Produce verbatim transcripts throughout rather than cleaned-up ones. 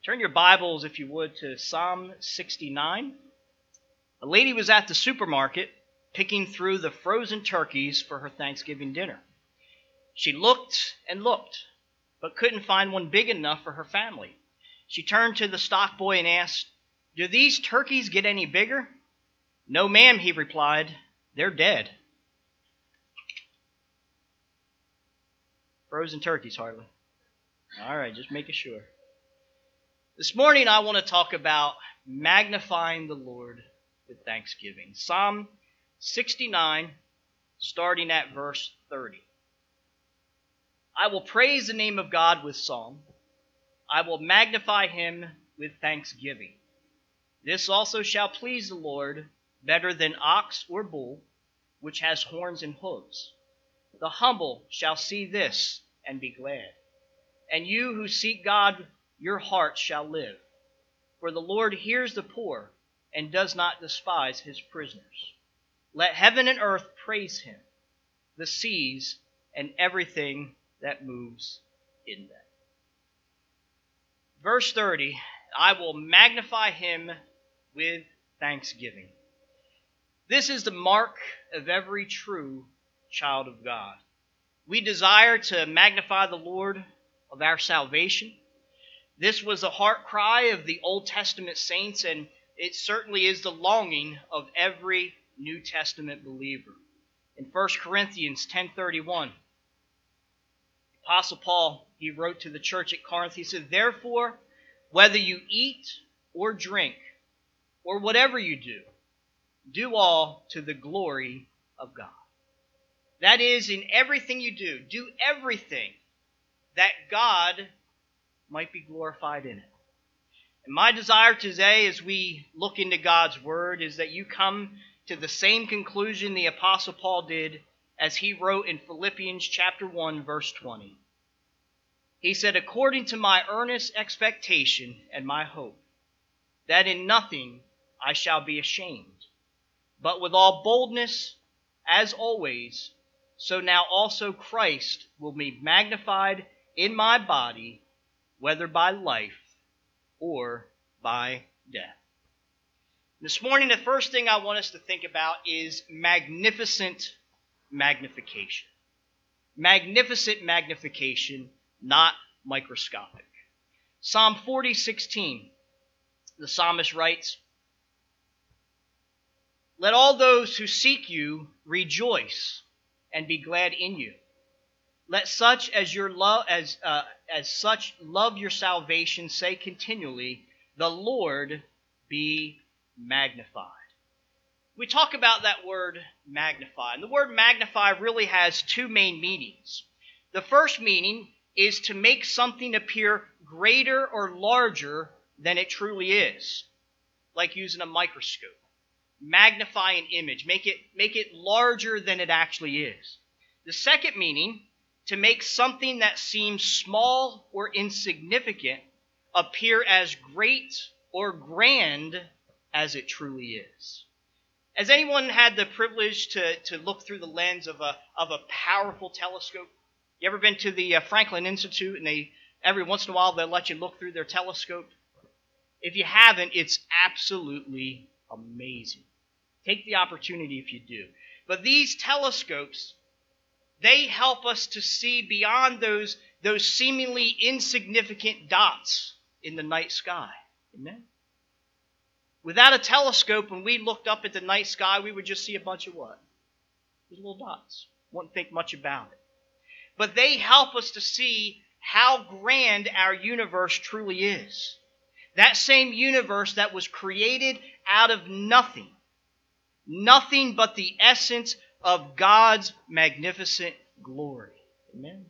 Turn your Bibles, if you would, to Psalm sixty-nine. A lady was at the supermarket picking through the frozen turkeys for her Thanksgiving dinner. She looked and looked, but couldn't find one big enough for her family. She turned to the stock boy and asked, "Do these turkeys get any bigger?" "No, ma'am," he replied. "They're dead." Frozen turkeys, hardly. All right, just making sure. This morning I want to talk about magnifying the Lord with thanksgiving. Psalm sixty-nine, starting at verse thirty. I will praise the name of God with song. I will magnify him with thanksgiving. This also shall please the Lord better than ox or bull, which has horns and hooves. The humble shall see this and be glad. And you who seek God, your heart shall live. For the Lord hears the poor and does not despise his prisoners. Let heaven and earth praise him, the seas and everything that moves in them. Verse thirty, I will magnify him with thanksgiving. This is the mark of every true child of God. We desire to magnify the Lord of our salvation. This was a heart cry of the Old Testament saints, and it certainly is the longing of every New Testament believer. In First Corinthians ten thirty-one, the Apostle Paul, he wrote to the church at Corinth, he said, "Therefore, whether you eat or drink, or whatever you do, do all to the glory of God." That is, in everything you do, do everything that God might be glorified in it. And my desire today as we look into God's Word is that you come to the same conclusion the Apostle Paul did as he wrote in Philippians chapter one, verse twenty. He said, "According to my earnest expectation and my hope, that in nothing I shall be ashamed, but with all boldness, as always, so now also Christ will be magnified in my body, whether by life or by death." This morning, the first thing I want us to think about is magnificent magnification. Magnificent magnification, not microscopic. Psalm forty sixteen, the psalmist writes, "Let all those who seek you rejoice and be glad in you. Let such as your love as uh, as such love your salvation say continually, the Lord be magnified." We talk about that word magnify, and the word magnify really has two main meanings. The first meaning is to make something appear greater or larger than it truly is, like using a microscope. Magnify an image, make it make it larger than it actually is. The second meaning, to make something that seems small or insignificant appear as great or grand as it truly is. Has anyone had the privilege to, to look through the lens of a, of a powerful telescope? You ever been to the uh, Franklin Institute and they every once in a while they'll let you look through their telescope? If you haven't, it's absolutely amazing. Take the opportunity if you do. But these telescopes, they help us to see beyond those, those seemingly insignificant dots in the night sky. Amen? Without a telescope, when we looked up at the night sky, we would just see a bunch of what? These little dots. Wouldn't think much about it. But they help us to see how grand our universe truly is. That same universe that was created out of nothing. Nothing but the essence of God's magnificent glory. Amen.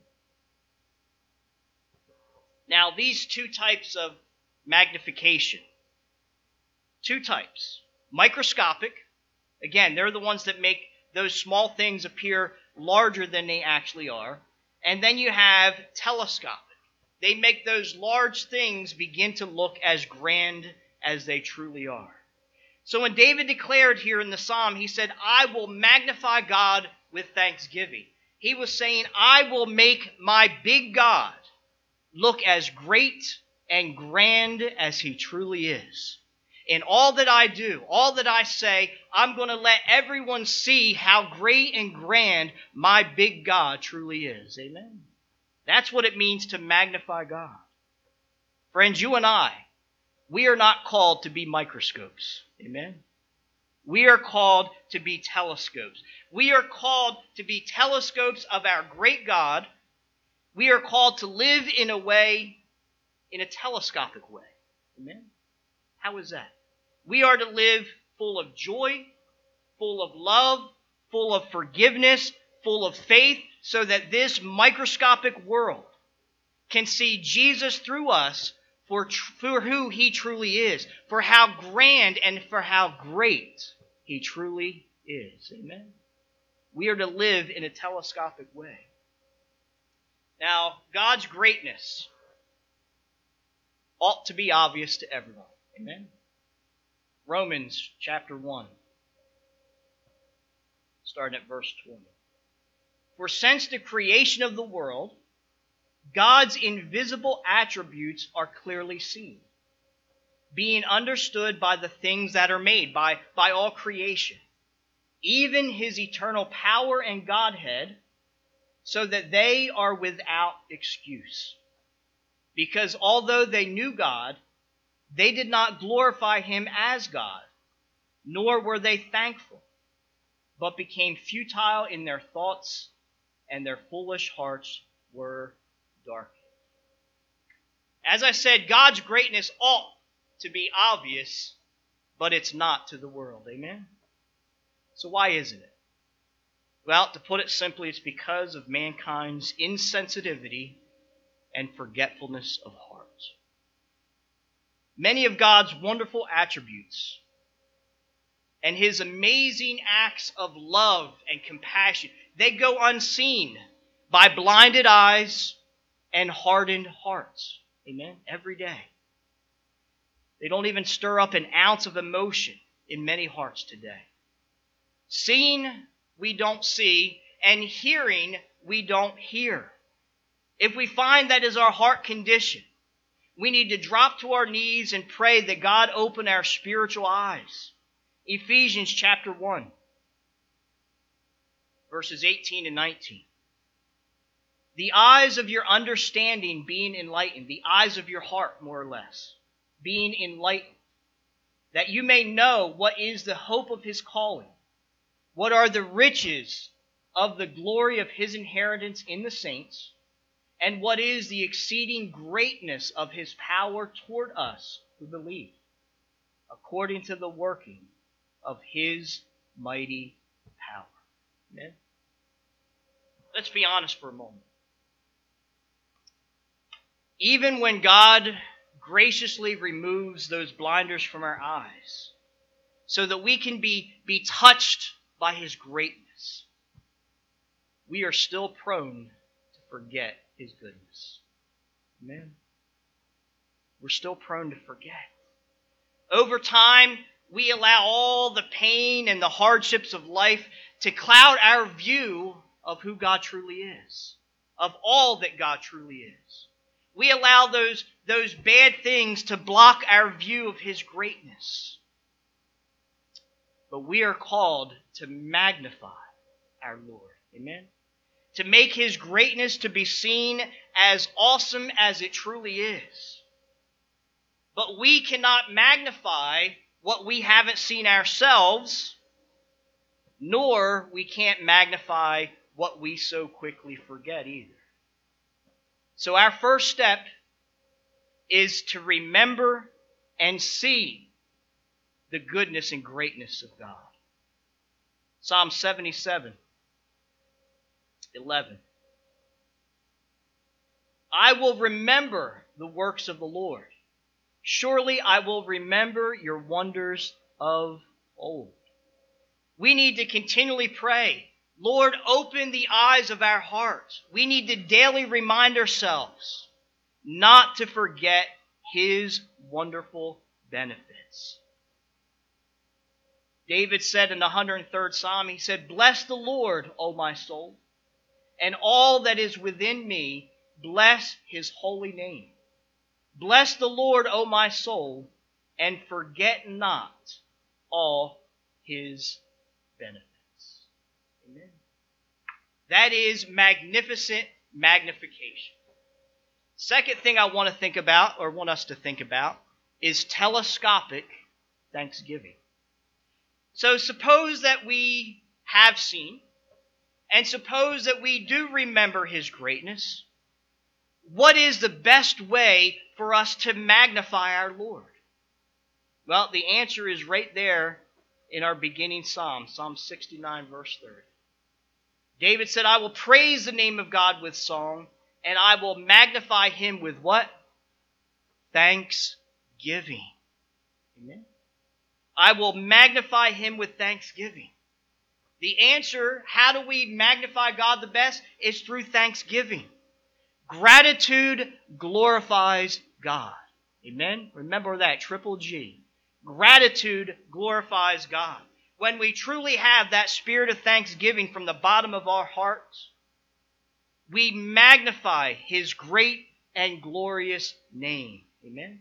Now, these two types of magnification. Two types. Microscopic. Again, they're the ones that make those small things appear larger than they actually are. And then you have telescopic. They make those large things begin to look as grand as they truly are. So when David declared here in the psalm, he said, "I will magnify God with thanksgiving." He was saying, I will make my big God look as great and grand as he truly is. In all that I do, all that I say, I'm going to let everyone see how great and grand my big God truly is. Amen. That's what it means to magnify God. Friends, you and I, we are not called to be microscopes. Amen. We are called to be telescopes. We are called to be telescopes of our great God. We are called to live in a way, in a telescopic way. Amen. How is that? We are to live full of joy, full of love, full of forgiveness, full of faith, so that this microscopic world can see Jesus through us for, for who he truly is, for how grand and for how great he truly is. Amen. We are to live in a telescopic way. Now, God's greatness ought to be obvious to everyone. Amen. Romans chapter one, starting at verse twenty. For since the creation of the world, God's invisible attributes are clearly seen, being understood by the things that are made, by, by all creation, even his eternal power and Godhead, so that they are without excuse. Because although they knew God, they did not glorify him as God, nor were they thankful, but became futile in their thoughts, and their foolish hearts were darkened. As I said, God's greatness ought to be obvious, but it's not to the world. Amen? So why isn't it? Well, to put it simply, it's because of mankind's insensitivity and forgetfulness of heart. Many of God's wonderful attributes and his amazing acts of love and compassion, they go unseen by blinded eyes and hardened hearts. Amen? Every day. They don't even stir up an ounce of emotion in many hearts today. Seeing, we don't see, and hearing, we don't hear. If we find that is our heart condition, we need to drop to our knees and pray that God open our spiritual eyes. Ephesians chapter one, verses eighteen and nineteen. The eyes of your understanding being enlightened, the eyes of your heart, more or less, being enlightened, that you may know what is the hope of his calling, what are the riches of the glory of his inheritance in the saints, and what is the exceeding greatness of his power toward us who believe, according to the working of his mighty power. Amen? Let's be honest for a moment. Even when God graciously removes those blinders from our eyes, so that we can be, be touched by his greatness, we are still prone to forget his goodness. Amen. We're still prone to forget. Over time, we allow all the pain and the hardships of life to cloud our view of who God truly is, of all that God truly is. We allow those, those bad things to block our view of his greatness. But we are called to magnify our Lord. Amen? To make his greatness to be seen as awesome as it truly is. But we cannot magnify what we haven't seen ourselves, nor we can't magnify what we so quickly forget either. So our first step is to remember and see the goodness and greatness of God. Psalm seventy-seven, eleven. I will remember the works of the Lord. Surely I will remember your wonders of old. We need to continually pray, Lord, open the eyes of our hearts. We need to daily remind ourselves not to forget his wonderful benefits. David said in the one hundred third Psalm, he said, bless the Lord, O my soul, and all that is within me, bless his holy name. Bless the Lord, O my soul, and forget not all his benefits. Amen. That is magnificent magnification. Second thing I want to think about, or want us to think about, is telescopic thanksgiving. So suppose that we have seen, and suppose that we do remember his greatness. What is the best way for us to magnify our Lord? Well, the answer is right there in our beginning psalm, Psalm sixty-nine, verse thirty. David said, I will praise the name of God with song, and I will magnify him with what? Thanksgiving. Amen. I will magnify him with thanksgiving. The answer, how do we magnify God the best? Is through thanksgiving. Gratitude glorifies God. Amen? Remember that, triple G. Gratitude glorifies God. When we truly have that spirit of thanksgiving from the bottom of our hearts, we magnify his great and glorious name. Amen?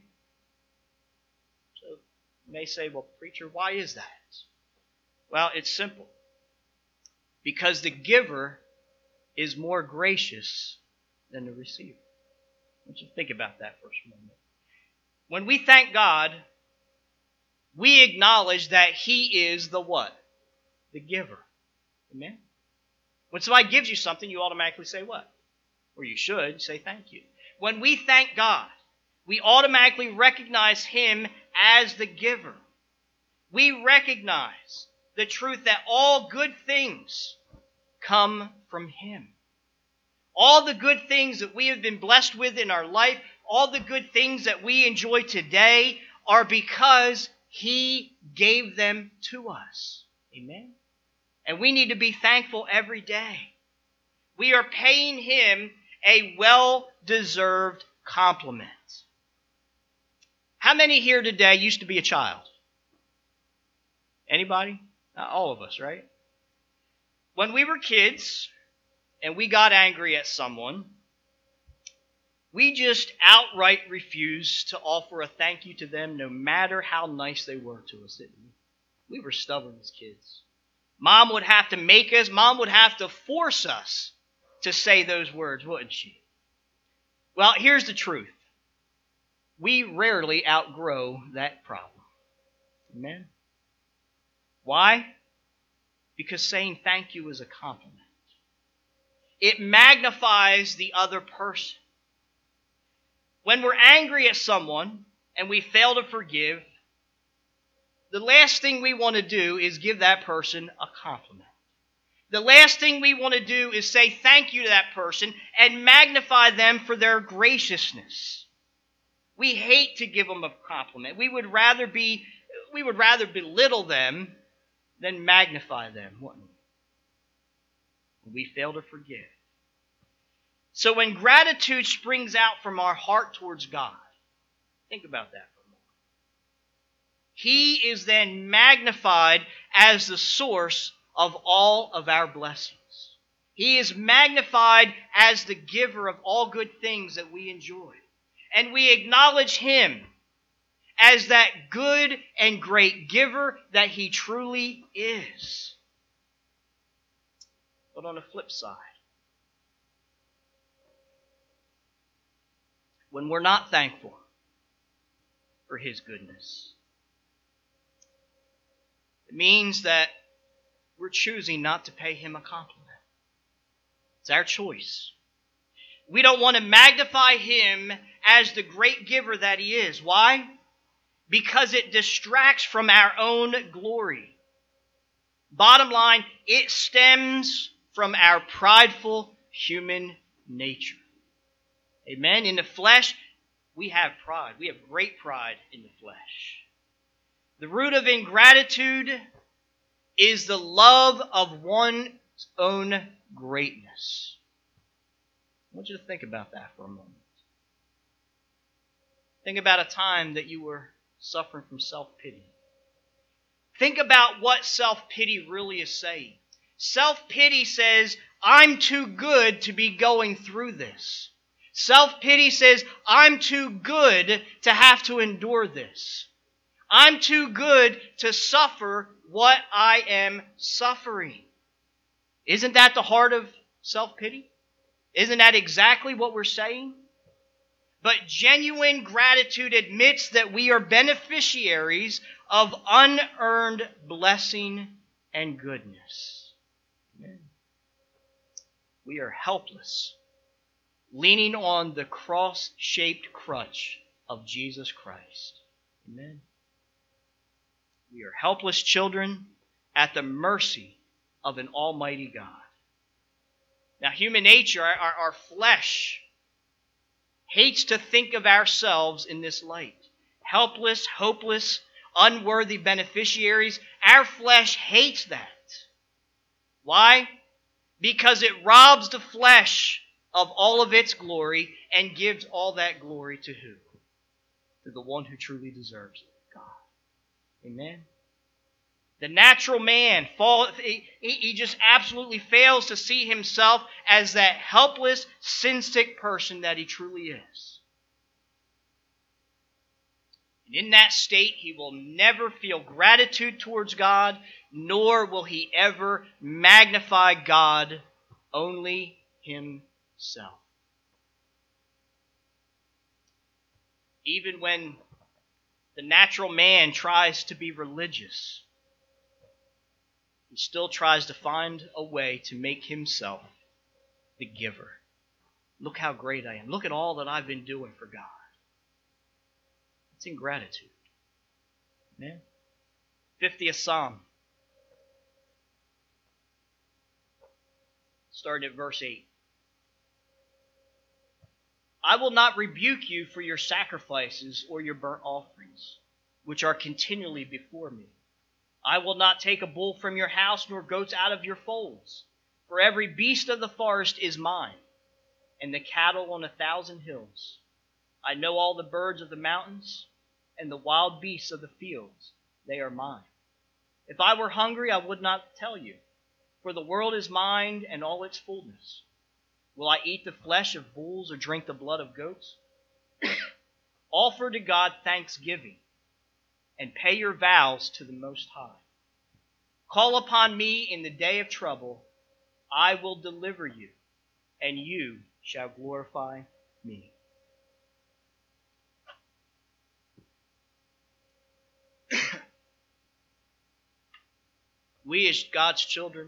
So you may say, well, preacher, why is that? Well, it's simple. Because the giver is more gracious than the receiver. I want you to think about that for a moment. When we thank God, we acknowledge that he is the what? The giver. Amen? When somebody gives you something, you automatically say what? Or you should say thank you. When we thank God, we automatically recognize him as the giver. We recognize the truth that all good things come from him. All the good things that we have been blessed with in our life, all the good things that we enjoy today are because he gave them to us. Amen? And we need to be thankful every day. We are paying him a well-deserved compliment. How many here today used to be a child? Anybody? Not all of us, right? When we were kids and we got angry at someone, we just outright refused to offer a thank you to them no matter how nice they were to us, didn't we? We were stubborn as kids. Mom would have to make us, Mom would have to force us to say those words, wouldn't she? Well, here's the truth. We rarely outgrow that problem. Amen? Why? Because saying thank you is a compliment. It magnifies the other person. When we're angry at someone and we fail to forgive, the last thing we want to do is give that person a compliment. The last thing we want to do is say thank you to that person and magnify them for their graciousness. We hate to give them a compliment. We would rather be, we would rather belittle them than magnify them, wouldn't we? We fail to forgive. So when gratitude springs out from our heart towards God, think about that for a moment. He is then magnified as the source of all of our blessings. He is magnified as the giver of all good things that we enjoy. And we acknowledge him as that good and great giver that he truly is. But on the flip side, when we're not thankful for his goodness, it means that we're choosing not to pay him a compliment. It's our choice. We don't want to magnify him as the great giver that he is. Why? Because it distracts from our own glory. Bottom line, it stems from our prideful human nature. Amen? In the flesh, we have pride. We have great pride in the flesh. The root of ingratitude is the love of one's own greatness. I want you to think about that for a moment. Think about a time that you were suffering from self-pity. Think about what self-pity really is saying. Self-pity says, I'm too good to be going through this. Self-pity says, I'm too good to have to endure this. I'm too good to suffer what I am suffering. Isn't that the heart of self-pity? Isn't that exactly what we're saying? But genuine gratitude admits that we are beneficiaries of unearned blessing and goodness. Amen. We are helpless, leaning on the cross-shaped crutch of Jesus Christ. Amen. We are helpless children at the mercy of an almighty God. Now, human nature, our, our, our flesh, hates to think of ourselves in this light. Helpless, hopeless, unworthy beneficiaries. Our flesh hates that. Why? Because it robs the flesh of all of its glory and gives all that glory to who? To the one who truly deserves it, God. Amen. The natural man, fall, he, he just absolutely fails to see himself as that helpless, sin-sick person that he truly is. And in that state, he will never feel gratitude towards God, nor will he ever magnify God, only himself. Even when the natural man tries to be religious, he still tries to find a way to make himself the giver. Look how great I am. Look at all that I've been doing for God. It's ingratitude. Amen. fiftieth Psalm. Starting at verse eight. I will not rebuke you for your sacrifices or your burnt offerings, which are continually before me. I will not take a bull from your house, nor goats out of your folds. For every beast of the forest is mine, and the cattle on a thousand hills. I know all the birds of the mountains, and the wild beasts of the fields. They are mine. If I were hungry, I would not tell you, for the world is mine and all its fullness. Will I eat the flesh of bulls or drink the blood of goats? Offer to God thanksgiving, and pay your vows to the Most High. Call upon me in the day of trouble. I will deliver you, and you shall glorify me. We as God's children,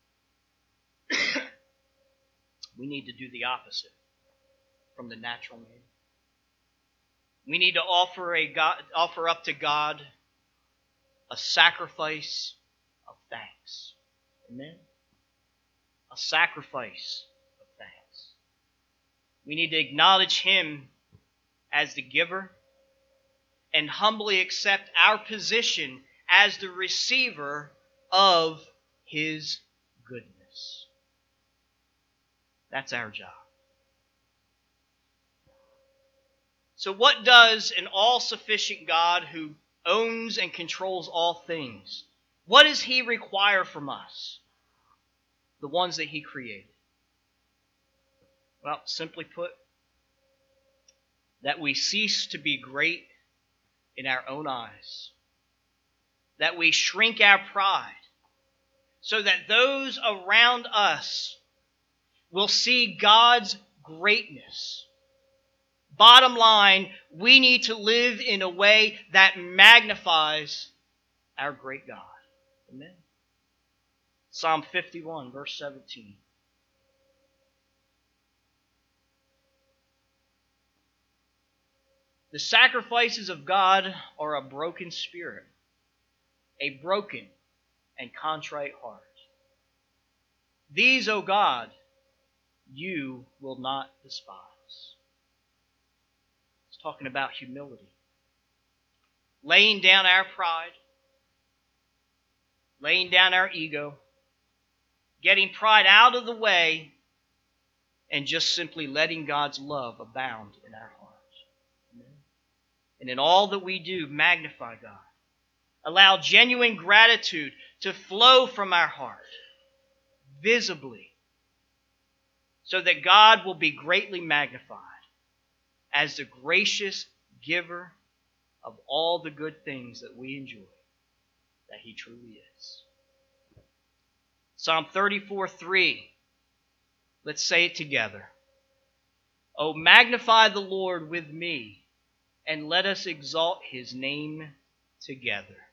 we need to do the opposite from the natural man. We need to offer a God, offer up to God a sacrifice of thanks. Amen? A sacrifice of thanks. We need to acknowledge Him as the giver and humbly accept our position as the receiver of His goodness. That's our job. So what does an all-sufficient God who owns and controls all things, what does He require from us? The ones that He created. Well, simply put, that we cease to be great in our own eyes. That we shrink our pride so that those around us will see God's greatness. Bottom line, we need to live in a way that magnifies our great God. Amen. Psalm fifty-one, verse seventeen. The sacrifices of God are a broken spirit, a broken and contrite heart. These, O God, you will not despise. It's talking about humility. Laying down our pride, laying down our ego, getting pride out of the way, and just simply letting God's love abound in our hearts. Amen. And in all that we do, magnify God. Allow genuine gratitude to flow from our heart, visibly, so that God will be greatly magnified as the gracious giver of all the good things that we enjoy, that He truly is. Psalm thirty-four three. Let's say it together. Oh, magnify the Lord with me, and let us exalt His name together.